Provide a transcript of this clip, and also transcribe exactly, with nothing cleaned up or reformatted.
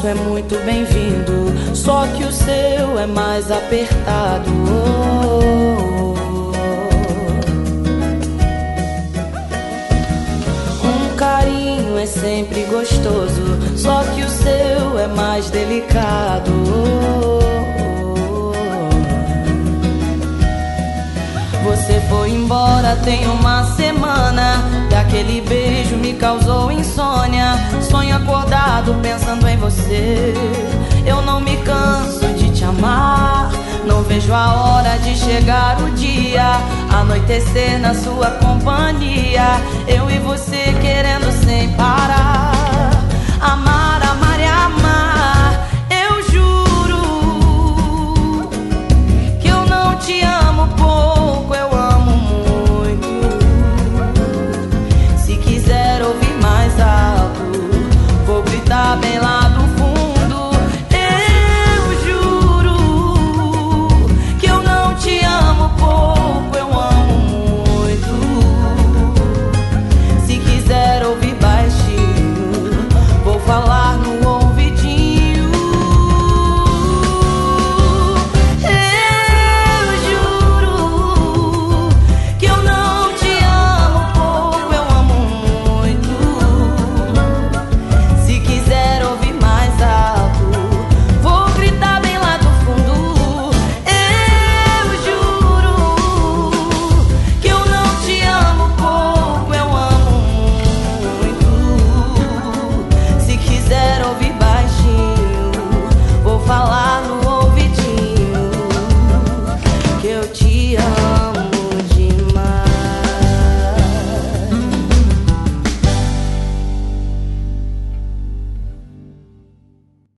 abraço é muito bem-vindo, só que o seu é mais apertado. Um carinho é sempre gostoso, só que o seu é mais delicado. Você foi embora tem uma semana, e aquele beijo me causou insônia. Sonho acordado pensando em você, eu não me canso de te amar. Não vejo a hora de chegar o dia, anoitecer na sua companhia, eu e você querendo sem parar amar.